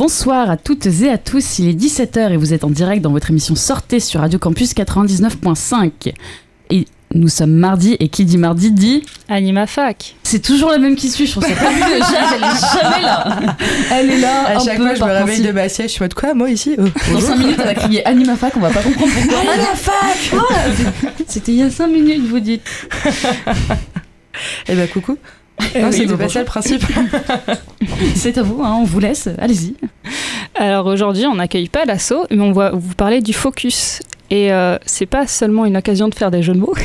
Bonsoir à toutes et à tous, il est 17h et vous êtes en direct dans votre émission Sortez sur Radio Campus 99.5. Et nous sommes mardi, et qui dit mardi dit... Animafac. C'est toujours la même qui suit, je trouve ça fabuleux. Jade, elle est jamais là. Elle est là à chaque fois, je me réveille de ma sieste, je suis en mode quoi, moi ici Dans 5 minutes, elle a crié Animafac, on va pas comprendre pourquoi. Animafac. C'était il y a 5 minutes, vous dites. Eh ben coucou. C'est pas ça le principe. C'est à vous, hein, on vous laisse, allez-y. Alors aujourd'hui, on n'accueille pas l'assaut, mais on va vous parler du focus. Et c'est pas seulement une occasion de faire des jeux de mots.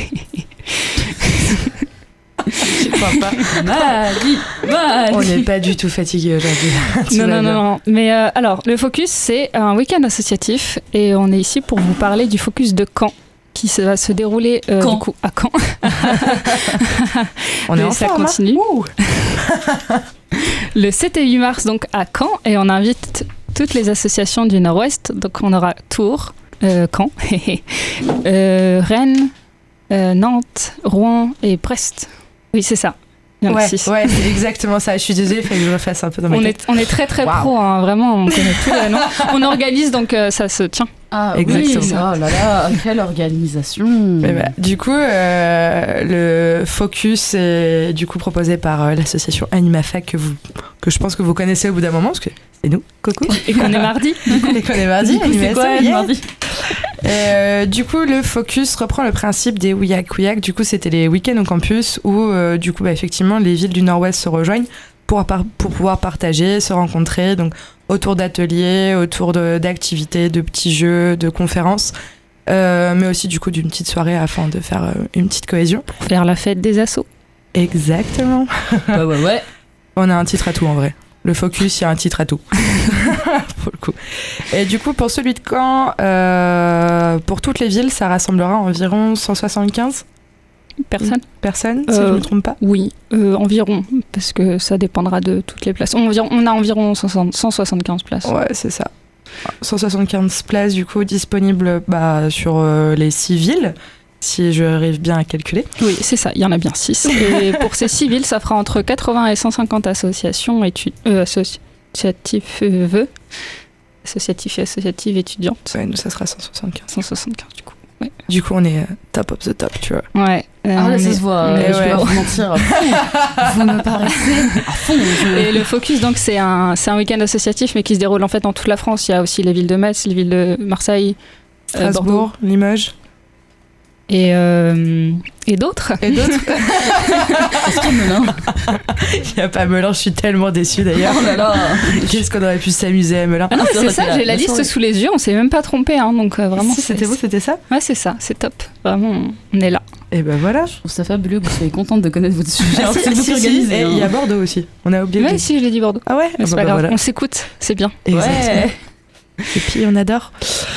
Je crois pas. Mardi. On n'est pas du tout fatigué aujourd'hui. Non. Mais alors, le focus, c'est un week-end associatif et on est ici pour vous parler du focus de Caen, qui va se dérouler du coup à Caen. On est en ça forme, continue. Hein. Le 7 et 8 mars, donc à Caen, et on invite toutes les associations du Nord-Ouest. Donc on aura Tours, Caen, Rennes, Nantes, Rouen et Brest. Oui, c'est ça. Il y en a 6. Ouais, c'est exactement ça. Je suis désolée, il fallait que je refasse un peu dans ma tête. On est très pro, hein, vraiment, on connaît tous les noms. On organise, donc ça se tient. Ah exactement. Oui, oh là là, quelle organisation. Du coup, le focus est du coup proposé par l'association Animafac que je pense que vous connaissez au bout d'un moment, parce que c'est nous, coucou. Et qu'on est mardi. Et qu'on est mardi. C'est quoi, mardi? Du coup, le focus reprend le principe des Ouillac. Du coup, c'était les week-ends au campus où, du coup, effectivement, les villes du Nord-Ouest se rejoignent pour pouvoir partager, se rencontrer, donc autour d'ateliers, autour d'activités, de petits jeux, de conférences, mais aussi du coup d'une petite soirée afin de faire une petite cohésion. Pour faire la fête des assos. Exactement. Ouais. On a un titre à tout en vrai. Le focus, il y a un titre à tout. Pour le coup. Et du coup, pour celui de Caen, pour toutes les villes, ça rassemblera environ 175 personnes, si je ne me trompe pas. Oui, environ, parce que ça dépendra de toutes les places. On a environ 175 places. Ouais, c'est ça. 175 places, du coup, disponibles sur les 6 villes, si je arrive bien à calculer. Oui, c'est ça, il y en a bien 6. Et pour ces 6 villes, ça fera entre 80 et 150 associations associatives et associatives étudiantes. Ouais, nous, ça sera 175. 175, du coup. Ouais. Du coup, on est top of the top, tu vois. Ouais. Là, ça se voit. Je vais pas vous mentir. Vous me paraissez à fond. Et le focus, donc, c'est un week-end associatif, mais qui se déroule en fait dans toute la France. Il y a aussi les villes de Metz, les villes de Marseille, Strasbourg, Bordeaux. Limoges. Et d'autres. Est-ce qu'il y a Melun? Il n'y a pas Melun, je suis tellement déçue d'ailleurs. Oh là là. Qu'est-ce qu'on aurait pu s'amuser à Melun. Ah non, c'est ça, j'ai la liste sous les yeux, on s'est même pas trompé, hein, donc vraiment. Si, c'était vous, c'était ça? Ouais, c'est ça, c'est top. Vraiment, on est là. Et ben voilà. Je trouve ça fabuleux que vous soyez contente de connaître votre sujet. Ah, c'est vous organisez. Et il y a Bordeaux aussi. On a oublié. Ouais, si, je l'ai dit Bordeaux. Ah ouais? Mais c'est pas grave, on s'écoute, c'est bien. Exactement. Ouais. Et puis on adore.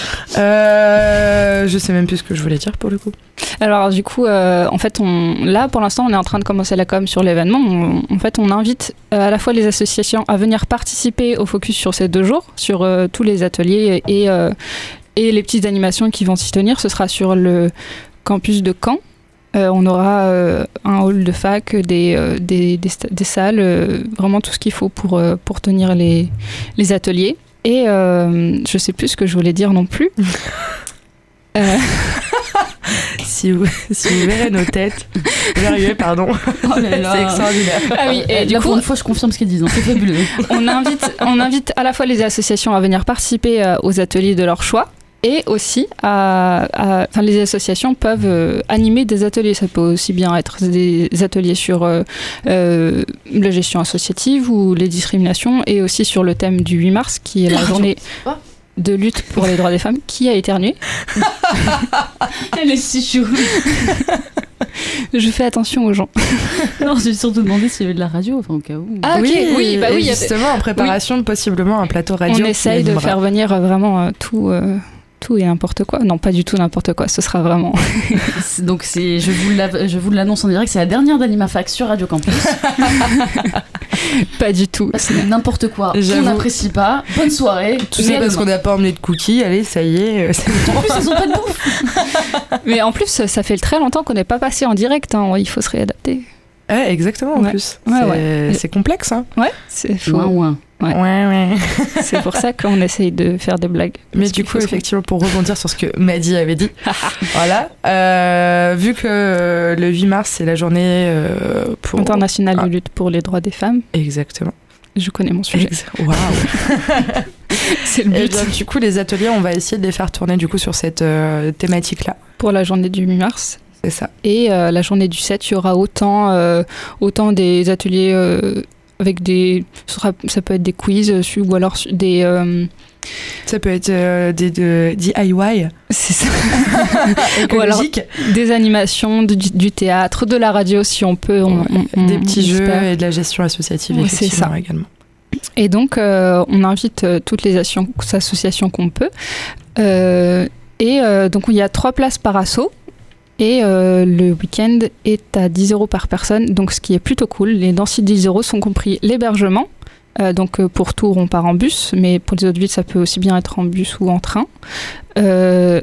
Je sais même plus ce que je voulais dire pour le coup. Alors du coup, en fait, là pour l'instant, on est en train de commencer la com sur l'événement. En fait, on invite à la fois les associations à venir participer au focus sur ces 2 jours, sur tous les ateliers et les petites animations qui vont s'y tenir. Ce sera sur le campus de Caen. On aura un hall de fac, des salles, vraiment tout ce qu'il faut pour tenir les ateliers. Et je sais plus ce que je voulais dire non plus. Si vous verrez nos têtes, vous arrivez, pardon. Oh là là. C'est extraordinaire. Ah oui, et du coup, pour une fois, je confirme ce qu'ils disent. C'est fabuleux. on invite à la fois les associations à venir participer aux ateliers de leur choix. Et aussi, les associations peuvent animer des ateliers. Ça peut aussi bien être des ateliers sur la gestion associative ou les discriminations, et aussi sur le thème du 8 mars, qui est la journée de lutte pour les droits des femmes. Qui a éternué? Elle est si chou. Je fais attention aux gens. Non, j'ai surtout demandé s'il y avait de la radio, enfin au cas où. Ah ok, oui, justement, en préparation, possiblement un plateau radio. On essaye de faire venir vraiment tout et n'importe quoi. Non, pas du tout n'importe quoi, ce sera vraiment... Donc je vous l'annonce en direct, c'est la dernière d'Animafac sur Radio Campus. Pas du tout. C'est n'importe quoi, on n'apprécie pas. Bonne soirée. Tout ça parce qu'on n'a pas emmené de cookies, allez, ça y est. En plus, ils ont pas de bouffe. Mais en plus, ça fait très longtemps qu'on n'est pas passé en direct, hein. Il faut se réadapter. Exactement, en plus. Ouais. C'est complexe, hein. Ouais, c'est fou. Ouais. C'est pour ça qu'on essaye de faire des blagues. Mais du coup, effectivement, pour rebondir sur ce que Maddy avait dit, voilà, vu que le 8 mars, c'est la journée internationale de lutte pour les droits des femmes. Exactement. Je connais mon sujet. Waouh. C'est le but. Et bien, du coup, les ateliers, on va essayer de les faire tourner du coup sur cette thématique-là. Pour la journée du 8 mars. C'est ça. Et la journée du 7, il y aura autant des ateliers avec des... Ça peut être des quiz ou alors des... Ça peut être des DIY. C'est ça. Ou alors des animations, du théâtre, de la radio si on peut. Des petits jeux et de la gestion associative, effectivement, c'est ça. également. Et donc, on invite toutes les associations qu'on peut. Donc, il y a 3 places par asso. Et le week-end est à 10 € par personne, donc ce qui est plutôt cool. Et dans ces 10 € sont compris l'hébergement. Donc pour Tours, on part en bus, mais pour les autres villes, ça peut aussi bien être en bus ou en train. J'ai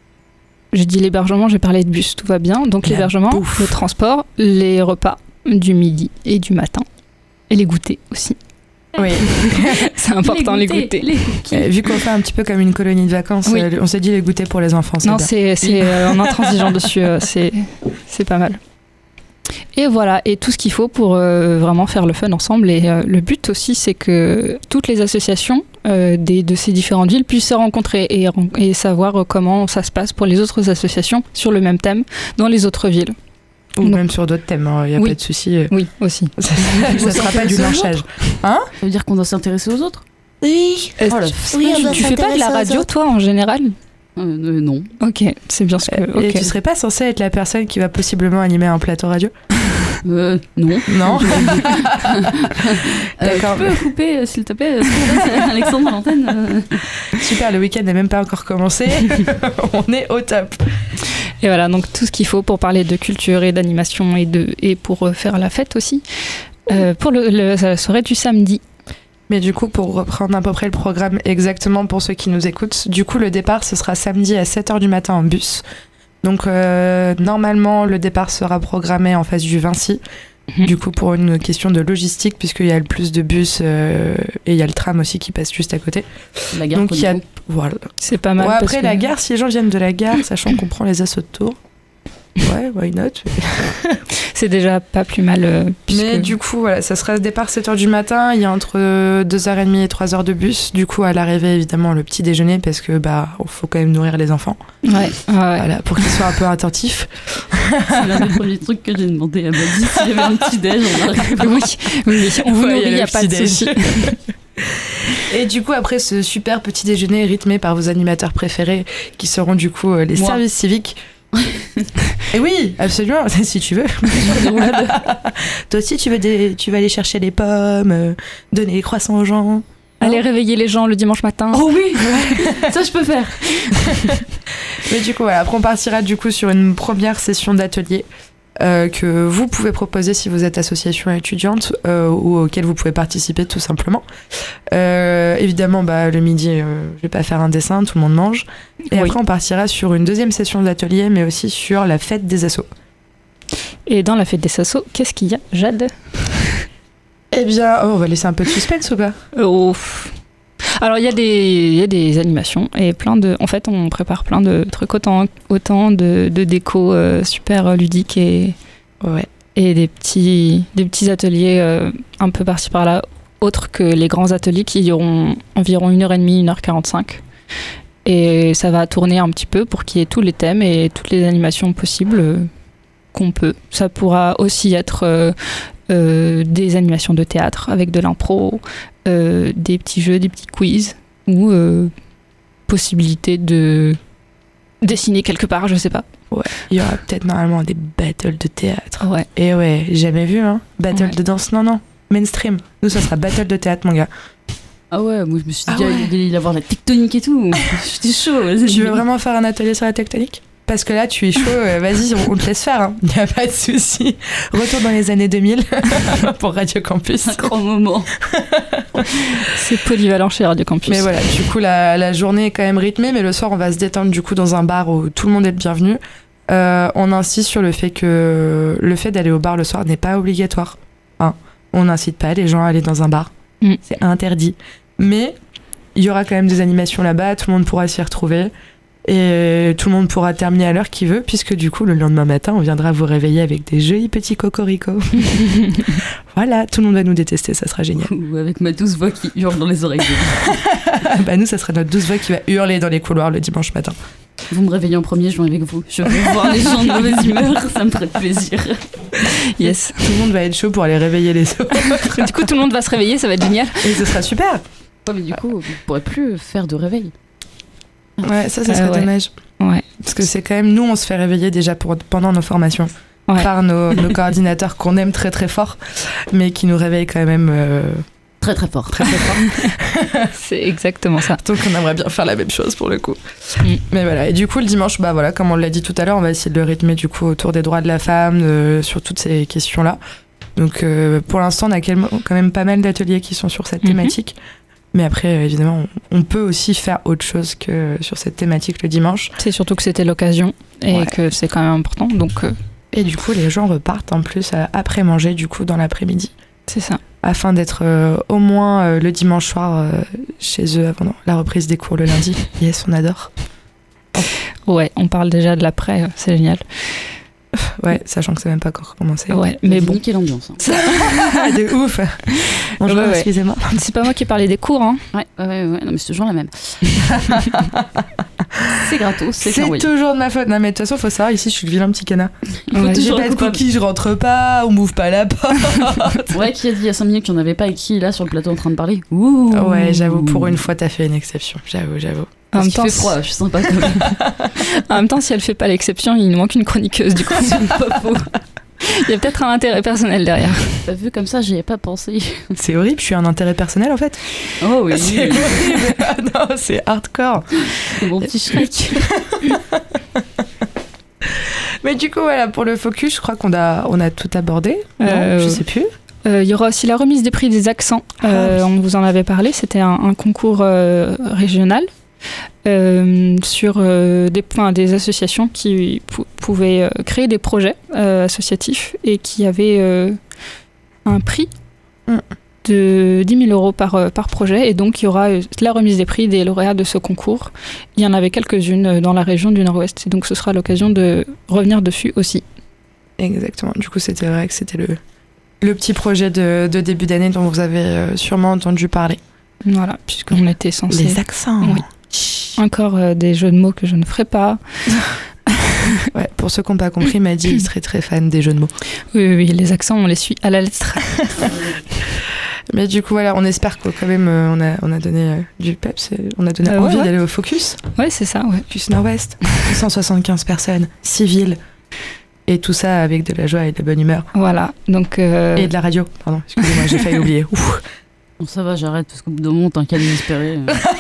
dit l'hébergement, j'ai parlé de bus, tout va bien. Donc l'hébergement, le transport, les repas du midi et du matin. Et les goûters aussi. Oui, c'est important, les goûters. Vu qu'on fait un petit peu comme une colonie de vacances, on s'est dit les goûters pour les enfants. Non, c'est en intransigeant dessus, c'est pas mal. Et voilà, et tout ce qu'il faut pour vraiment faire le fun ensemble. Et le but aussi, c'est que toutes les associations de ces différentes villes puissent se rencontrer et savoir comment ça se passe pour les autres associations sur le même thème dans les autres villes. Ou même sur d'autres thèmes, il n'y a pas de souci. Oui, aussi. Ça ne sera pas du lynchage. Hein ? Ça veut dire qu'on doit s'intéresser aux autres ? Oui. Tu fais pas de la radio, toi, en général ? Non. Ok, c'est bien ce que... Et tu serais pas censée être la personne qui va possiblement animer un plateau radio ? Non. Non. D'accord. Tu peux couper, s'il te plaît, Alexandre, à l'antenne. Super, le week-end n'est même pas encore commencé. On est au top. Et voilà, donc tout ce qu'il faut pour parler de culture et d'animation et pour faire la fête aussi. Pour la soirée du samedi. Mais du coup, pour reprendre à peu près le programme exactement pour ceux qui nous écoutent, du coup, le départ, ce sera samedi à 7h du matin en bus. Donc, normalement, le départ sera programmé en face du Vinci. Du coup, pour une question de logistique, puisqu'il y a le plus de bus et il y a le tram aussi qui passe juste à côté. La gare. Donc, voilà. C'est pas mal. Ouais, après, la gare, si les gens viennent de la gare, sachant qu'on prend les assauts de Tours. Ouais, why not. C'est déjà pas plus mal. Mais du coup, voilà, ça sera départ 7h du matin. Il y a entre 2h30 et 3h de bus. Du coup, à l'arrivée, évidemment, le petit déjeuner, parce que faut quand même nourrir les enfants. Ouais. Voilà, pour qu'ils soient un peu attentifs. C'est l'un des premiers trucs que j'ai demandé à Maddy. S'il y avait un petit déj, on arrive. Oui, on vous nourrit, il n'y a pas de souci. Et du coup, après ce super petit déjeuner rythmé par vos animateurs préférés, qui seront du coup les services civiques. Et oui, absolument, si tu veux. Toi aussi, tu vas aller chercher les pommes, donner les croissants aux gens. Aller réveiller les gens le dimanche matin. Oh oui, ça je peux faire. Mais du coup, voilà, après on partira du coup sur une première session d'atelier que vous pouvez proposer si vous êtes association étudiante ou auquel vous pouvez participer tout simplement. Évidemment, le midi, je vais pas faire un dessin, tout le monde mange. Et après, on partira sur une deuxième session d'atelier, mais aussi sur la fête des assos. Et dans la fête des assos, qu'est-ce qu'il y a, Jade ? Eh bien, on va laisser un peu de suspense ou pas ? Alors, il y a des animations et en fait, on prépare plein de trucs, autant de déco super ludiques et des petits ateliers un peu par-ci par-là, autres que les grands ateliers qui dureront environ 1h30, 1h45. Et ça va tourner un petit peu pour qu'il y ait tous les thèmes et toutes les animations possibles qu'on peut. Ça pourra aussi être des animations de théâtre avec de l'impro, des petits jeux, des petits quiz ou possibilité de dessiner quelque part, je sais pas. Ouais, il y aura peut-être normalement des battles de théâtre. Ouais. Et ouais, jamais vu, hein. Battle de danse, non. Mainstream. Nous, ça sera battle de théâtre, mon gars. Ah ouais, moi je me suis dit, il va y avoir la tectonique et tout. J'étais chaud. Tu veux vraiment faire un atelier sur la tectonique ? Parce que là, tu es chaud, vas-y, on te laisse faire, hein. Il n'y a pas de souci. Retour dans les années 2000 pour Radio Campus. Un grand moment. C'est polyvalent chez Radio Campus. Mais voilà, du coup, la journée est quand même rythmée, mais le soir, on va se détendre du coup dans un bar où tout le monde est le bienvenu. On insiste sur le fait que le fait d'aller au bar le soir n'est pas obligatoire. Hein. On n'incite pas les gens à aller dans un bar. C'est interdit. Mais il y aura quand même des animations là-bas, tout le monde pourra s'y retrouver. Et tout le monde pourra terminer à l'heure qu'il veut, puisque du coup, le lendemain matin, on viendra vous réveiller avec des jolis petits cocoricots. Voilà, tout le monde va nous détester, ça sera génial. Ou avec ma douce voix qui hurle dans les oreilles. Bah nous, ça sera notre douce voix qui va hurler dans les couloirs le dimanche matin. Vous me réveillez en premier, je viens avec vous. Je vais voir les gens de mauvaise humeur, ça me ferait plaisir. Yes. Tout le monde va être chaud pour aller réveiller les autres. Du coup, tout le monde va se réveiller, ça va être génial. Et ce sera super. Ouais, mais du coup, vous ne pourrez plus faire de réveil. Ouais, ça serait dommage. Ouais. Parce que c'est quand même, nous, on se fait réveiller déjà pendant nos formations. Ouais. Par nos coordinateurs qu'on aime très très fort, mais qui nous réveillent quand même très très fort. Très très fort. C'est exactement ça. Donc on aimerait bien faire la même chose pour le coup. Mais voilà, et du coup le dimanche, bah voilà, comme on l'a dit tout à l'heure, on va essayer de le rythmer du coup autour des droits de la femme, sur toutes ces questions-là. Donc pour l'instant, on a quand même pas mal d'ateliers qui sont sur cette thématique. Mais après, évidemment, on peut aussi faire autre chose que sur cette thématique le dimanche. C'est surtout que c'était l'occasion et que c'est quand même important. Donc, et du coup, les gens repartent en plus après manger, du coup, dans l'après-midi. C'est ça. Afin d'être au moins le dimanche soir chez eux avant la reprise des cours le lundi. Yes, on adore. Ouais, on parle déjà de l'après, c'est génial. Ouais, sachant que c'est même pas encore commencé. Ouais, mais bon. Quelle ambiance. Hein. De ouf. Bonjour, excusez-moi. C'est pas moi qui parlais des cours, hein. Ouais, non, mais c'est toujours la même. C'est gratos, c'est toujours de ma faute. Non, mais de toute façon, faut savoir, ici, je suis le vilain petit canard. J'ai pas de cookies, je rentre pas, on m'ouvre pas la porte. Ouais, qui a dit il y a 5 minutes qu'il n'y en avait pas et qui est là sur le plateau en train de parler. Ouh. Ouais, j'avoue, pour une fois, t'as fait une exception. J'avoue. En même temps, il fait froid, je suis sympa quand même. En même temps, si elle fait pas l'exception, il nous manque une chroniqueuse, du coup. C'est pas faux. Il y a peut-être un intérêt personnel derrière. Vu comme ça, j'y ai pas pensé. C'est horrible, je suis un intérêt personnel en fait. Oh oui. C'est horrible. Non, c'est hardcore. C'est mon petit Shrek. Mais du coup, voilà, pour le focus, je crois qu'on a tout abordé. Non, je sais plus. Il y aura aussi la remise des prix des accents. On vous en avait parlé, c'était un concours régional. Sur des associations qui pouvaient créer des projets associatifs et qui avaient un prix de 10 000 euros par projet. Et donc, il y aura la remise des prix des lauréats de ce concours. Il y en avait quelques-unes dans la région du Nord-Ouest. Et donc, ce sera l'occasion de revenir dessus aussi. Exactement. Du coup, c'était vrai que c'était le petit projet de début d'année dont vous avez sûrement entendu parler. Voilà, puisqu'on était censé... Les accents. Oui. Encore des jeux de mots que je ne ferai pas. Ouais, pour ceux qui n'ont pas compris, Maddy il serait très fan des jeux de mots. Oui, les accents, on les suit à la lettre. Mais du coup, voilà, on espère que quand même, on a donné du peps, on a donné envie d'aller au focus. Ouais, c'est ça, ouais. Focus Nord-Ouest, 175 personnes, civiles, et tout ça avec de la joie et de la bonne humeur. Voilà, donc... Et de la radio, pardon, excusez-moi, j'ai failli oublier. Ouf. Bon, ça va, j'arrête, parce qu'au bout d'un moment, t'as un cas désespéré.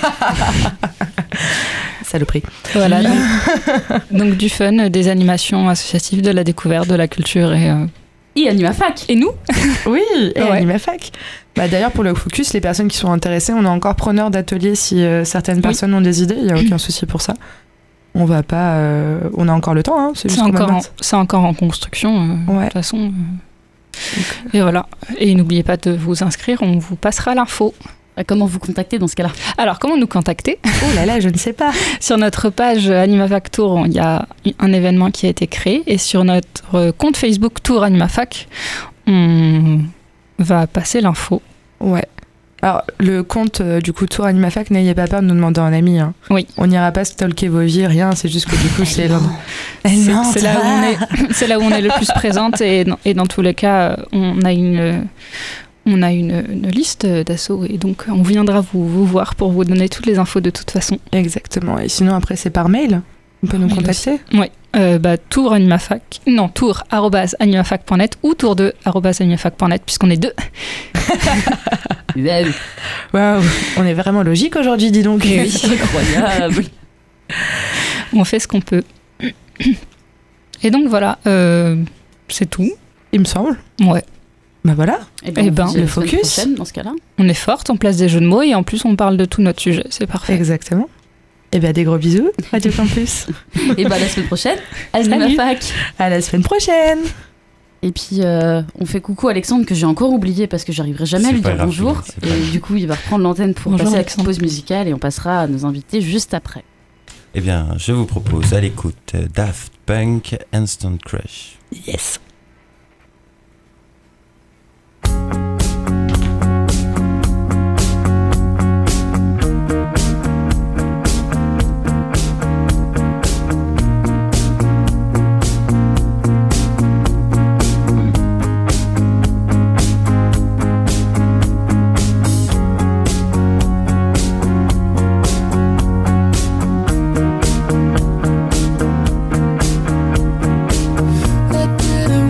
Saloperie. Voilà. Donc du fun, des animations associatives, de la découverte, de la culture et Animafac. Et nous. Oui, et Animafac. Bah, d'ailleurs, pour le focus, les personnes qui sont intéressées, on est encore preneur d'ateliers si certaines personnes ont des idées, il n'y a aucun souci pour ça. On va pas... on a encore le temps, hein, c'est encore en construction, de toute façon... Et voilà. Et n'oubliez pas de vous inscrire, on vous passera l'info. Comment vous contacter dans ce cas-là ? Alors, comment nous contacter ? Oh là là, je ne sais pas. Sur notre page Animafac Tour, il y a un événement qui a été créé. Et sur notre compte Facebook Tour Animafac, on va passer l'info. Ouais. Alors, le compte du coup Tour Animafac, n'ayez pas peur de nous demander un ami. Hein. Oui. On n'ira pas stalker vos vies, rien. C'est juste que du coup, c'est là où on est le plus présente. Et dans tous les cas, on a une liste d'assauts. Et donc, on viendra vous voir pour vous donner toutes les infos de toute façon. Exactement. Et sinon, après, c'est par mail. On peut nous contacter. Oui. tour@animafac.net ou tour2@animafac.net puisqu'on est deux. Waouh, on est vraiment logique aujourd'hui, dis donc. Oui, c'est incroyable. On fait ce qu'on peut. Et donc voilà, c'est tout. Il me semble. Ouais. Bah voilà. Et ben le focus. Dans ce cas-là. On est forte, on place des jeux de mots et en plus on parle de tout notre sujet, c'est parfait. Exactement. Et bien des gros bisous, Radio Campus. Et bien à la semaine prochaine. À la semaine prochaine. Et puis, on fait coucou à Alexandre, que j'ai encore oublié parce que j'arriverai jamais à lui dire bonjour. Et du coup, il va reprendre l'antenne pour bonjour, passer Alexandre. à la pause musicale et on passera à nos invités juste après. Eh bien, je vous propose à l'écoute Daft Punk Instant Crush. Yes! Let bitter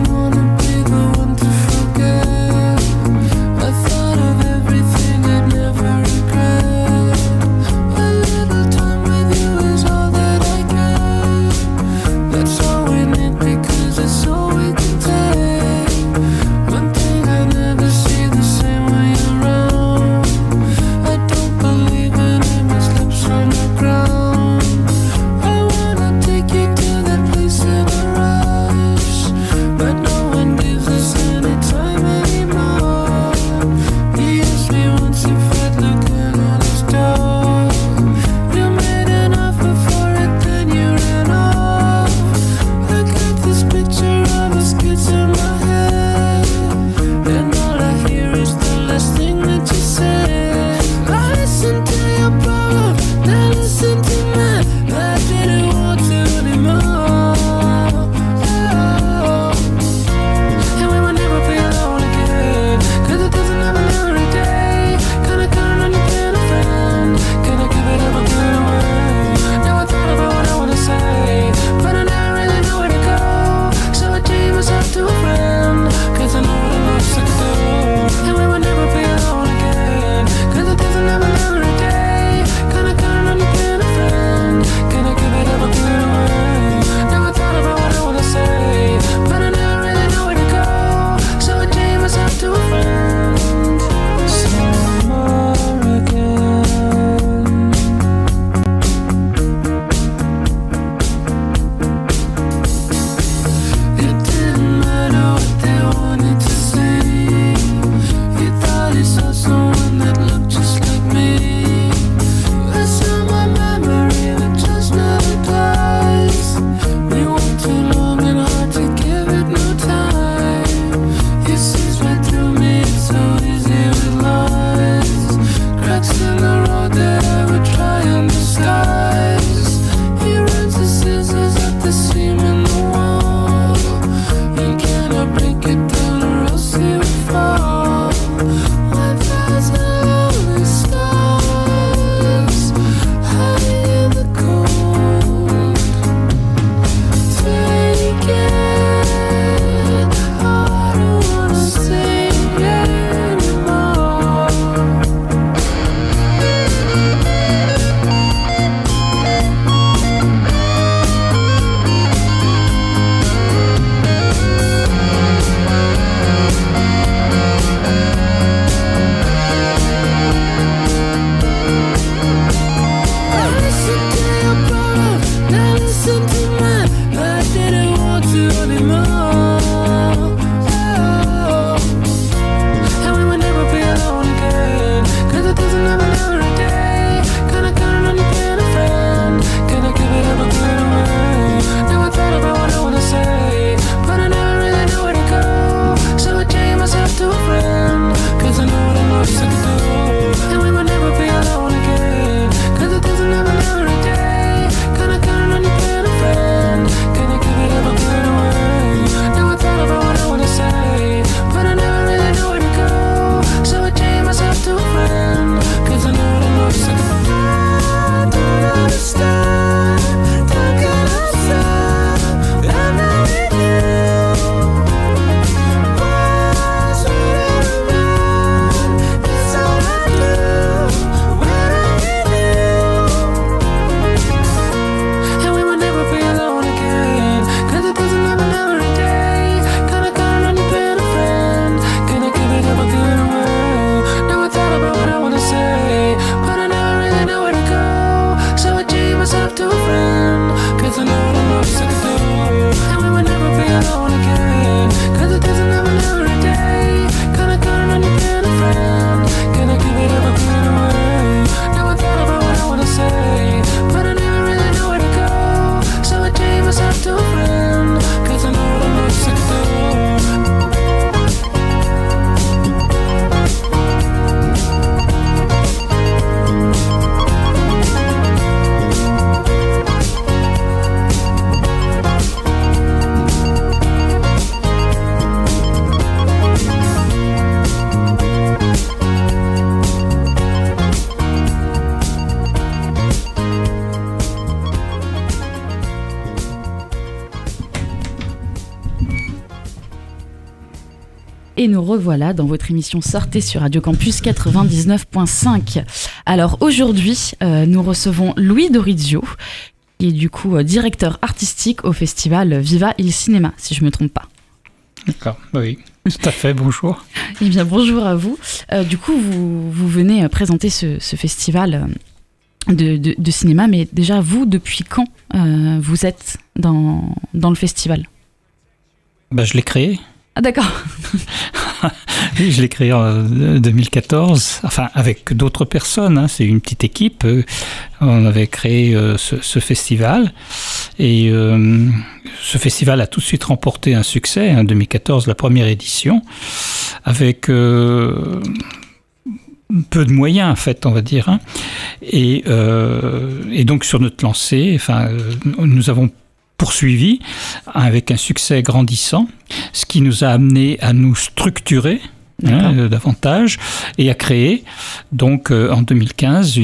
Et nous revoilà dans votre émission Sortez sur Radio Campus 99.5. Alors aujourd'hui, nous recevons Louis Dorizio, qui est du coup directeur artistique au festival Viva il Cinéma, si je ne me trompe pas. D'accord, oui, tout à fait, bonjour. Eh bien, bonjour à vous. Du coup, vous venez présenter ce festival de cinéma, mais déjà, vous, depuis quand vous êtes dans le festival ? Je l'ai créé. Ah d'accord. Oui, je l'ai créé en 2014, enfin avec d'autres personnes, c'est une petite équipe. On avait créé ce festival et ce festival a tout de suite remporté un succès, en 2014, la première édition, avec peu de moyens en fait, on va dire. Et donc sur notre lancée, nous avons poursuivi avec un succès grandissant, ce qui nous a amené à nous structurer davantage et à créer donc en 2015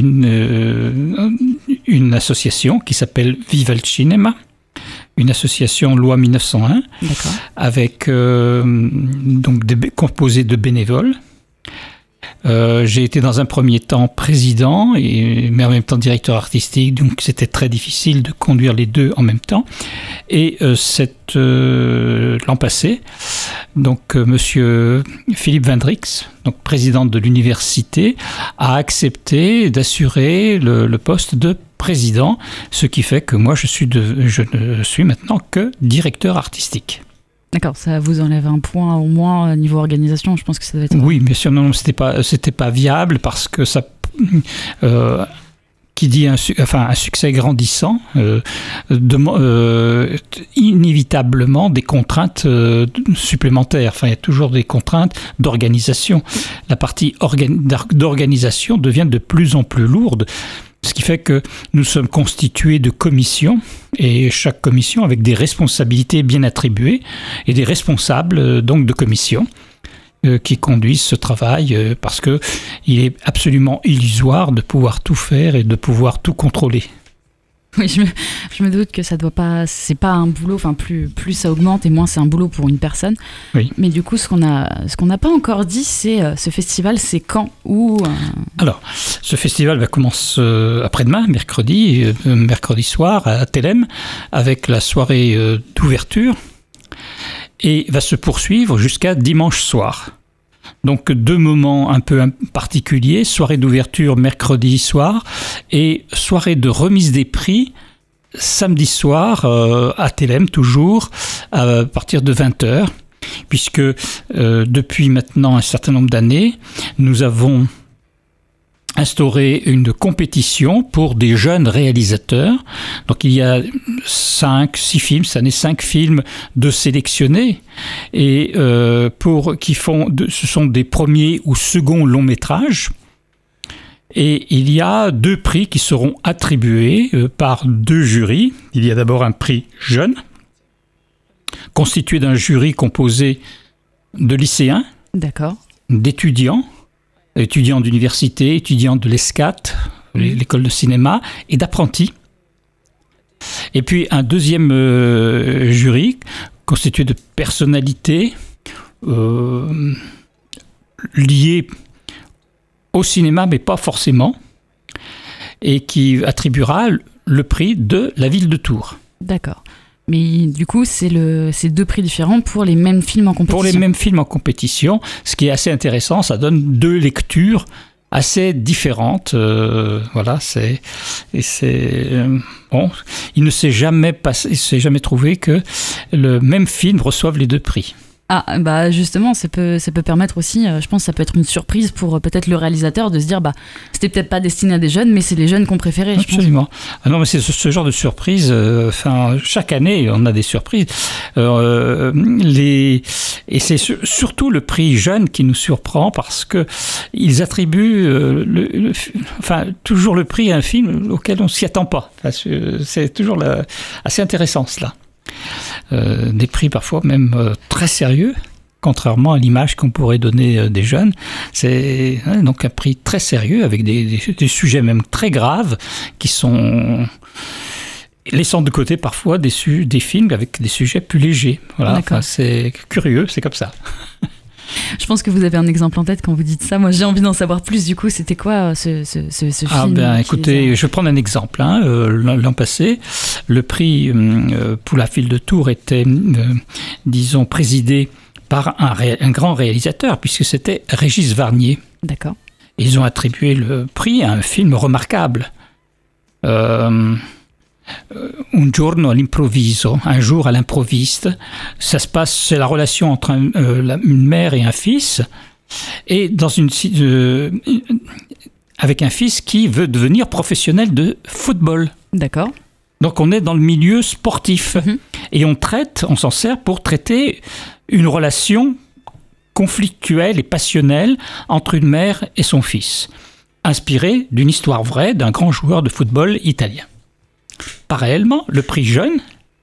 une association qui s'appelle Viva il Cinéma, une association loi 1901. D'accord. Avec donc composée de bénévoles. J'ai été dans un premier temps président, mais en même temps directeur artistique, donc c'était très difficile de conduire les deux en même temps. Et l'an passé, donc monsieur Philippe Wendrix, donc président de l'université, a accepté d'assurer le poste de président, ce qui fait que moi je ne suis maintenant que directeur artistique. D'accord, ça vous enlève un point au moins niveau organisation, je pense que ça doit être... Oui, bien sûr, non, c'était pas viable parce que ça... qui dit un succès grandissant, inévitablement des contraintes supplémentaires. Enfin, il y a toujours des contraintes d'organisation. La partie d'organisation devient de plus en plus lourde. Ce qui fait que nous sommes constitués de commissions, et chaque commission avec des responsabilités bien attribuées, et des responsables donc de commissions qui conduisent ce travail, parce qu'il est absolument illusoire de pouvoir tout faire et de pouvoir tout contrôler. Oui, je me doute que ça doit pas, c'est pas un boulot, enfin plus ça augmente et moins c'est un boulot pour une personne. Oui. Mais du coup, ce qu'on n'a pas encore dit, c'est ce festival, c'est quand, où Alors, ce festival commence après-demain, mercredi soir à Thélème, avec la soirée d'ouverture, et va se poursuivre jusqu'à dimanche soir. Donc 2 moments un peu particuliers, soirée d'ouverture mercredi soir et soirée de remise des prix samedi soir à Thélème toujours à partir de 20h, puisque depuis maintenant un certain nombre d'années, nous avons instauré une compétition pour des jeunes réalisateurs. Donc il y a 5-6 films, cette année 5 films de sélectionnés, et ce sont des premiers ou seconds longs métrages. Et il y a 2 prix qui seront attribués par 2 jurys. Il y a d'abord un prix jeune, constitué d'un jury composé de lycéens, d'accord, d'étudiants d'université, étudiants de l'ESCAT, l'école de cinéma, et d'apprentis. Et puis un deuxième jury constitué de personnalités liées au cinéma, mais pas forcément, et qui attribuera le prix de la ville de Tours. D'accord. Mais du coup, c'est 2 prix différents pour les mêmes films en compétition. Pour les mêmes films en compétition, ce qui est assez intéressant, ça donne 2 lectures assez différentes. Voilà, bon. Il ne s'est jamais trouvé que le même film reçoive les 2 prix. Ah, bah justement, ça peut permettre aussi, je pense que ça peut être une surprise pour peut-être le réalisateur de se dire, c'était peut-être pas destiné à des jeunes, mais c'est les jeunes qu'on préférait. Absolument. Ah non, mais c'est ce genre de surprise. Chaque année, on a des surprises. Et c'est surtout le prix jeune qui nous surprend parce que ils attribuent toujours le prix à un film auquel on s'y attend pas. C'est toujours assez intéressant cela. Des prix parfois même très sérieux, contrairement à l'image qu'on pourrait donner des jeunes. C'est donc un prix très sérieux avec des sujets même très graves qui sont laissant de côté parfois des films avec des sujets plus légers. Voilà, c'est curieux, c'est comme ça. Je pense que vous avez un exemple en tête quand vous dites ça. Moi, j'ai envie d'en savoir plus. Du coup, c'était quoi ce film Écoutez, je vais prendre un exemple. L'an passé, le prix pour la file de Tours était, disons, présidé par un grand réalisateur, puisque c'était Régis Varnier. D'accord. Ils ont attribué le prix à un film remarquable. Un giorno all'improvviso, un jour à l'improviste. Ça se passe, c'est la relation entre une mère et un fils, et avec un fils qui veut devenir professionnel de football. D'accord. Donc on est dans le milieu sportif, et on s'en sert pour traiter une relation conflictuelle et passionnelle entre une mère et son fils, inspirée d'une histoire vraie d'un grand joueur de football italien. Parallèlement, le prix Jeune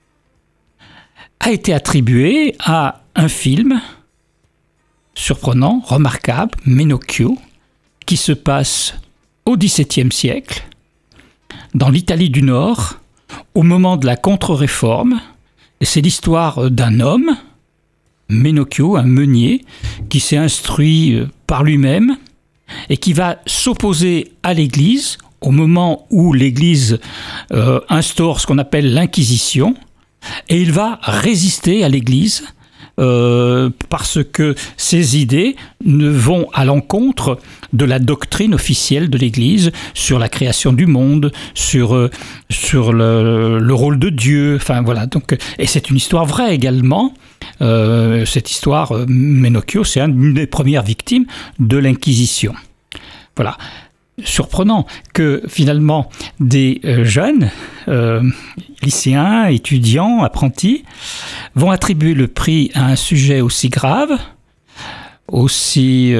a été attribué à un film surprenant, remarquable, Menocchio, qui se passe au XVIIe siècle, dans l'Italie du Nord, au moment de la Contre-Réforme. Et c'est l'histoire d'un homme, Menocchio, un meunier, qui s'est instruit par lui-même et qui va s'opposer à l'Église au moment où l'Église instaure ce qu'on appelle l'Inquisition, et il va résister à l'Église parce que ses idées ne vont à l'encontre de la doctrine officielle de l'Église sur la création du monde, sur le rôle de Dieu. Enfin voilà. Donc, et c'est une histoire vraie également. Cette histoire, Menocchio, c'est une des premières victimes de l'Inquisition. Voilà. Surprenant que finalement des jeunes, lycéens, étudiants, apprentis, vont attribuer le prix à un sujet aussi grave, aussi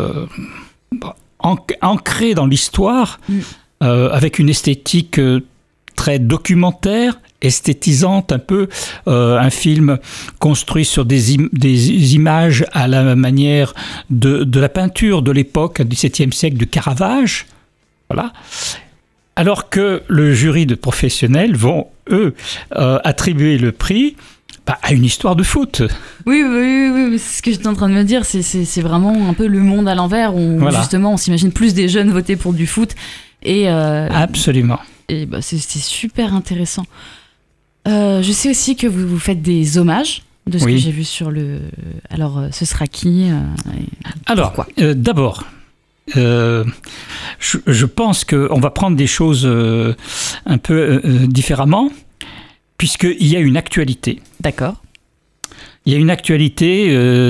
ancré dans l'histoire, avec une esthétique très documentaire, esthétisante, un peu un film construit sur des images à la manière de la peinture de l'époque du XVIIe siècle de Caravage. Voilà. Alors que le jury de professionnels vont, eux, attribuer le prix à une histoire de foot. Oui, c'est ce que j'étais en train de me dire. C'est vraiment un peu le monde à l'envers où justement on s'imagine plus des jeunes voter pour du foot. Et, absolument. Et c'est super intéressant. Je sais aussi que vous faites des hommages de ce que j'ai vu sur le... Alors, ce sera qui Alors, d'abord... je pense qu'on va prendre des choses un peu différemment, puisqu'il y a une actualité. D'accord. Il y a une actualité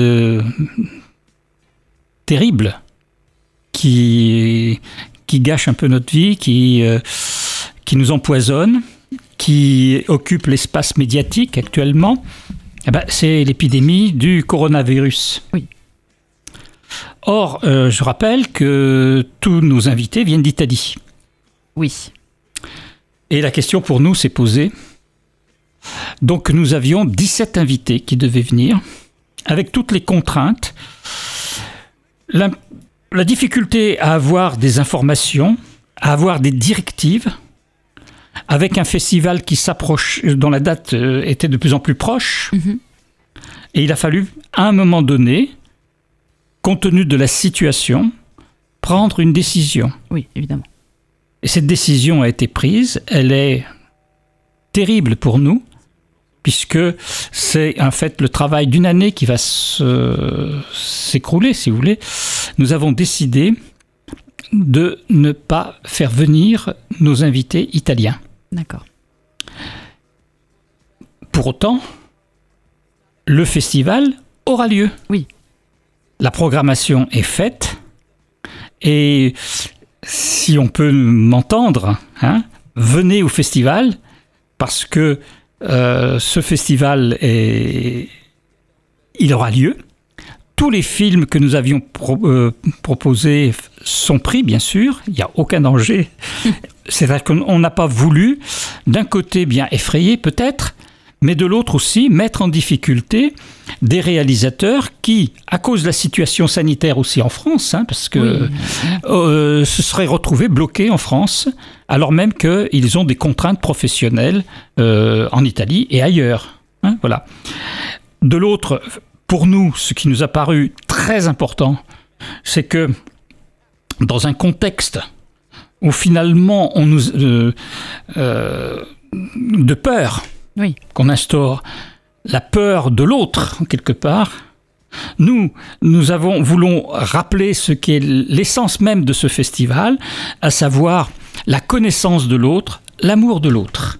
terrible qui gâche un peu notre vie, qui nous empoisonne, qui occupe l'espace médiatique actuellement. C'est l'épidémie du coronavirus. Oui. Or, je rappelle que tous nos invités viennent d'Italie. Oui. Et la question pour nous s'est posée. Donc, nous avions 17 invités qui devaient venir, avec toutes les contraintes. La difficulté à avoir des informations, à avoir des directives, avec un festival qui s'approche, dont la date était de plus en plus proche. Et il a fallu, à un moment donné, compte tenu de la situation, prendre une décision. Oui, évidemment. Et cette décision a été prise. Elle est terrible pour nous, puisque c'est en fait le travail d'une année qui va s'écrouler, si vous voulez. Nous avons décidé de ne pas faire venir nos invités italiens. D'accord. Pour autant, le festival aura lieu. Oui. La programmation est faite, et si on peut m'entendre, venez au festival, parce que ce festival il aura lieu. Tous les films que nous avions proposés sont pris, bien sûr, il n'y a aucun danger. C'est-à-dire qu'on n'a pas voulu, d'un côté bien effrayer peut-être, mais de l'autre aussi mettre en difficulté des réalisateurs qui, à cause de la situation sanitaire aussi en France, parce que se seraient retrouvés bloqués en France, alors même qu'ils ont des contraintes professionnelles en Italie et ailleurs. Voilà. De l'autre, pour nous, ce qui nous a paru très important, c'est que dans un contexte où finalement on nous de peur qu'on instaure, la peur de l'autre quelque part, nous voulons rappeler ce qui est l'essence même de ce festival, à savoir la connaissance de l'autre, l'amour de l'autre,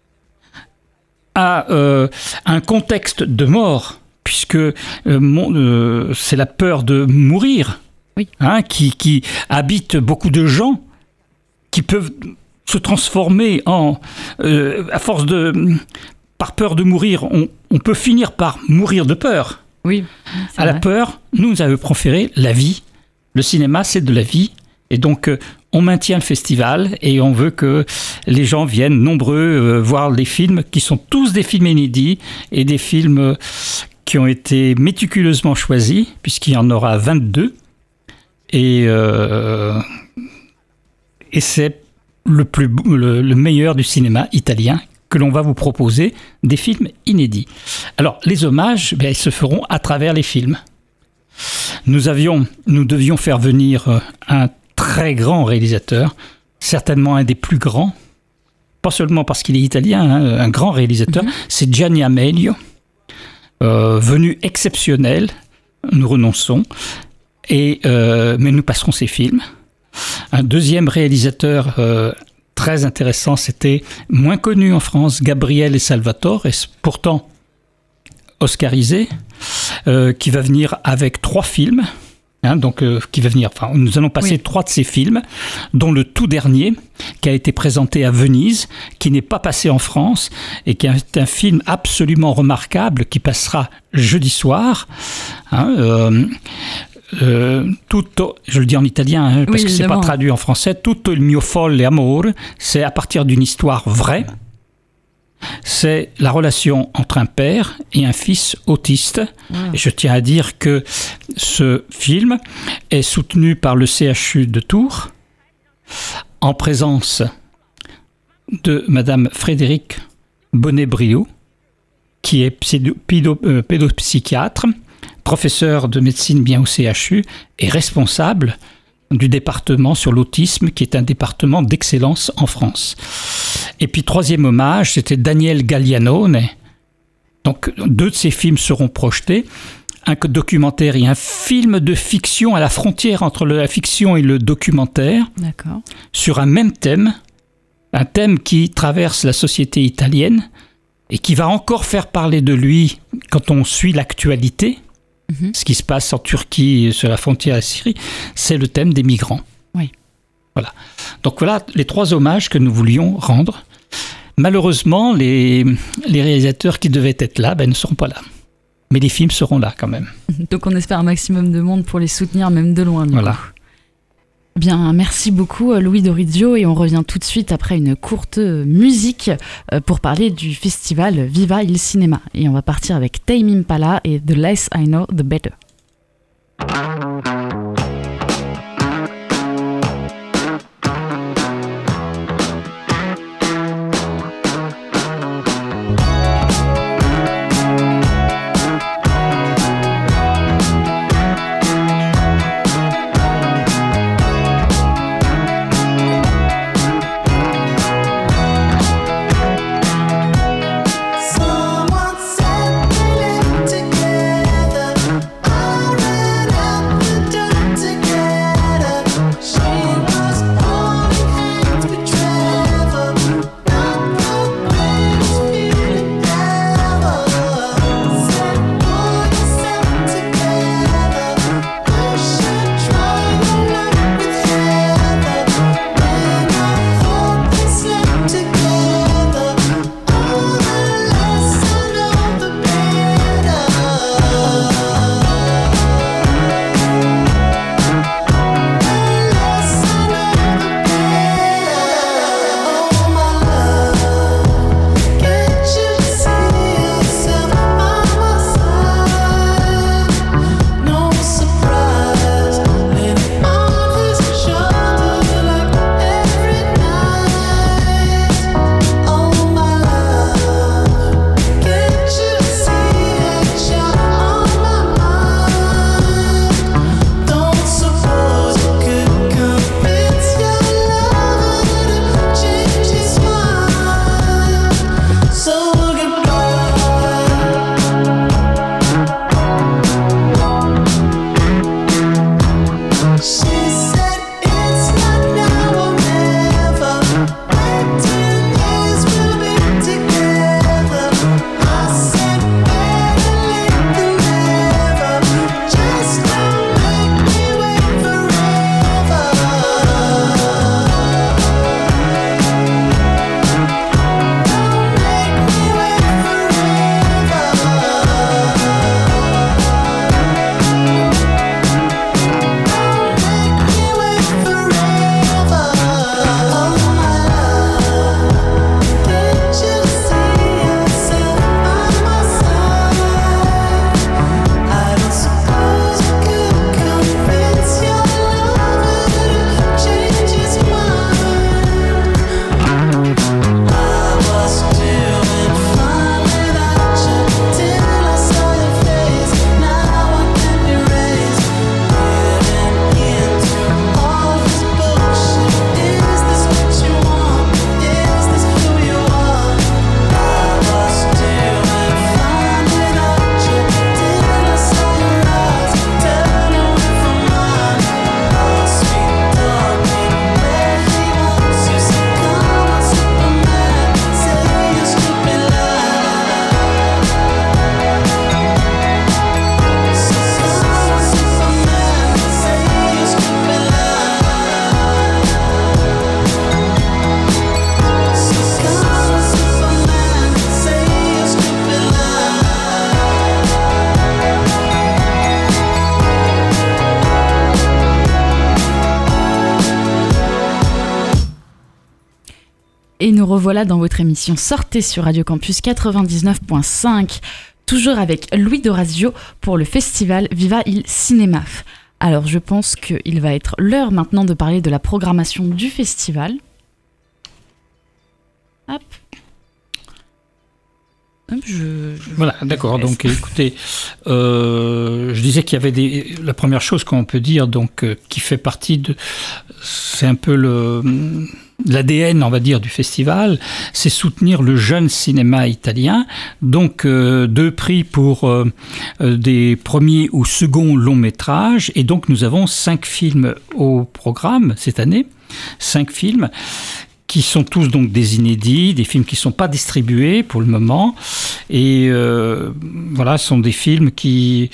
à un contexte de mort, puisque c'est la peur de mourir qui habite beaucoup de gens, qui peuvent se transformer en... à force par peur de mourir, on peut finir par mourir de peur. Oui, à la peur, nous avons préféré la vie. Le cinéma, c'est de la vie. Et donc, on maintient le festival et on veut que les gens viennent nombreux voir les films qui sont tous des films inédits et des films qui ont été méticuleusement choisis, puisqu'il y en aura 22. Et c'est le meilleur du cinéma italien que l'on va vous proposer, des films inédits. Alors, les hommages, ils se feront à travers les films. Nous devions faire venir un très grand réalisateur, certainement un des plus grands, pas seulement parce qu'il est italien, un grand réalisateur, c'est Gianni Amelio, venu exceptionnel, nous renonçons, mais nous passerons ses films. Un deuxième réalisateur très intéressant, c'était moins connu en France, Gabriele Salvatore, et pourtant oscarisé, qui va venir avec 3 films. Nous allons passer 3 de ces films, dont le tout dernier, qui a été présenté à Venise, qui n'est pas passé en France, et qui est un film absolument remarquable, qui passera jeudi soir. Je le dis en italien parce que c'est pas traduit en français. Tutto il mio folle amore, c'est à partir d'une histoire vraie. C'est la relation entre un père et un fils autiste. Et je tiens à dire que ce film est soutenu par le CHU de Tours, en présence de Madame Frédérique Bonnet-Briot, qui est pédopsychiatre, professeur de médecine bien au CHU et responsable du département sur l'autisme, qui est un département d'excellence en France. Et puis, 3e hommage, c'était Daniel Gallianone. Donc, 2 de ces films seront projetés, un documentaire et un film de fiction à la frontière entre la fiction et le documentaire. D'accord. Sur un même thème, un thème qui traverse la société italienne et qui va encore faire parler de lui quand on suit l'actualité. Ce qui se passe en Turquie, sur la frontière à la Syrie, c'est le thème des migrants. Oui. Voilà. Donc voilà les 3 hommages que nous voulions rendre. Malheureusement, les réalisateurs qui devaient être là ne seront pas là. Mais les films seront là quand même. Donc on espère un maximum de monde pour les soutenir, même de loin. Voilà. Bien, merci beaucoup Louis Dorizio, et on revient tout de suite après une courte musique pour parler du festival Viva il Cinema. Et on va partir avec Tame Impala et The Less I Know, The Better. Someone said we live together. I Et nous revoilà dans votre émission Sortez sur Radio Campus 99.5, toujours avec Louis D'Orazio pour le festival Viva il Cinema. Alors je pense qu'il va être l'heure maintenant de parler de la programmation du festival. Hop. Voilà, d'accord. Donc, écoutez, je disais qu'il y avait la première chose qu'on peut dire, donc, qui fait partie c'est un peu l'ADN, on va dire, du festival, c'est soutenir le jeune cinéma italien. Donc, 2 prix pour des premiers ou seconds longs métrages. Et donc, nous avons 5 films au programme cette année. 5 films. Qui sont tous donc des inédits, des films qui ne sont pas distribués pour le moment. Et voilà, ce sont des films qui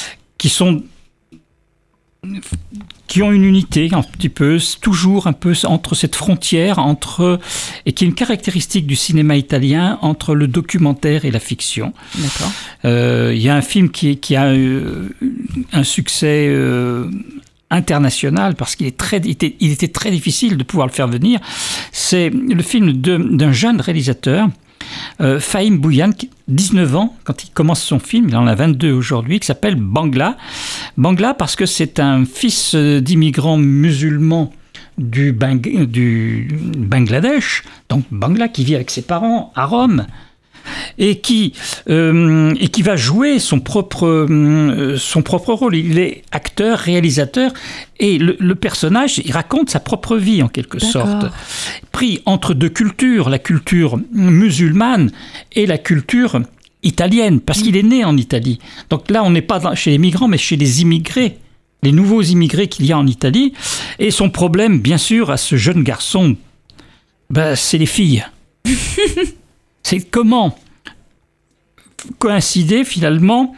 ont une unité un petit peu, toujours un peu entre cette frontière, et qui est une caractéristique du cinéma italien entre le documentaire et la fiction. D'accord. Il y a un film qui a un succès international, parce qu'il était très difficile de pouvoir le faire venir. C'est le film d'un jeune réalisateur, Fahim Bouyan, 19 ans, quand il commence son film, il en a 22 aujourd'hui, qui s'appelle Bangla. Bangla parce que c'est un fils d'immigrants musulmans du Bangladesh, donc Bangla, qui vit avec ses parents à Rome, et qui va jouer son propre rôle. Il est acteur, réalisateur, et le personnage, il raconte sa propre vie en quelque sorte, pris entre 2 cultures, la culture musulmane et la culture italienne, parce qu'il est né en Italie. Donc là, on n'est pas chez les migrants, mais chez les immigrés, les nouveaux immigrés qu'il y a en Italie. Et son problème, bien sûr, à ce jeune garçon, c'est les filles. C'est comment coïncider finalement